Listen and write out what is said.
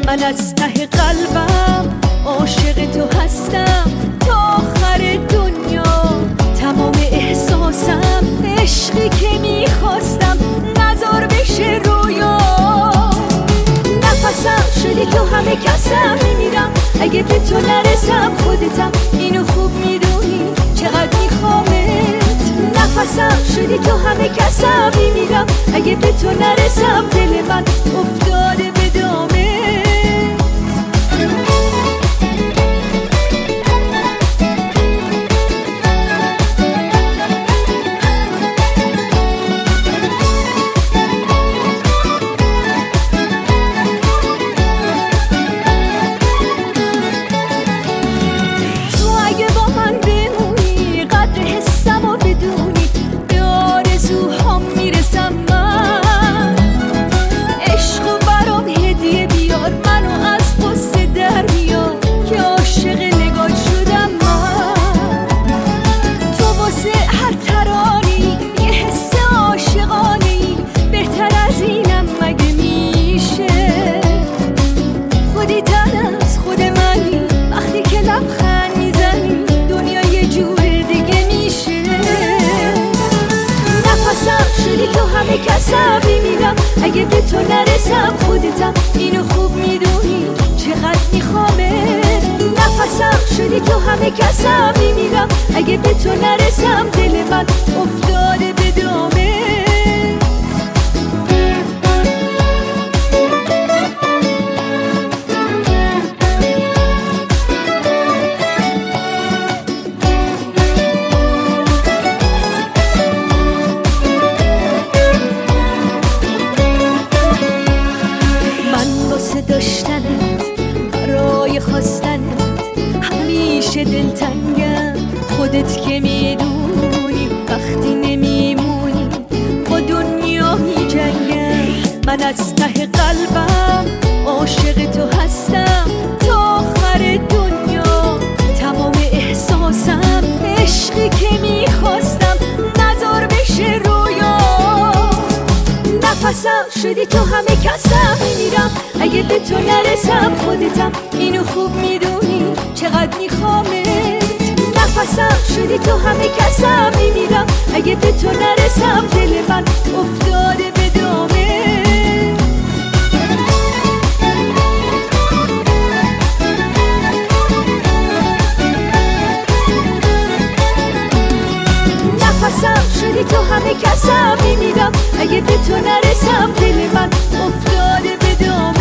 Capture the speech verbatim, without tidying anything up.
من از ته قلبم عاشق تو هستم تا آخر دنیا. تمام احساسم عشقی که میخواستم نذار بشه رویا. نفسم شدی تو همه کسم میمیرم اگه به تو نرسم. خودتم اینو خوب میدونی چقدر میخوامت. نفسم شدی تو همه کسم میمیرم اگه به تو نرسم. دل من افتاده به دامت. کسم میمیرم اگه به تو نرسم. خودتم اینو خوب میدونی چقدر میخوامت. نفسم شدی تو همه کسم میمیرم اگه به تو نرسم. دل من افتاده به دامت. داشتنت برای خواستنت همیشه دلتنگم. خودت که میدونی وقتی نمیمونی با دنیا میجنگم. من از ته قلبم عاشق تو هستم تا آخر دنیا. تمام احساسم عشقی که میخواستم نذار بشه رویا. نفسم شدی تو همه کسم میمیرم اگه به تو نرسم. خودتم اینو خوب میدونی چقدر میخوامت. نفسم شدی تو همه کسم میمیرم اگه به تو نرسم. دل من افتاده به دامت. نفسم شدی تو همه کسم میمیرم اگه به تو نرسم. دل من افتاده به دامت.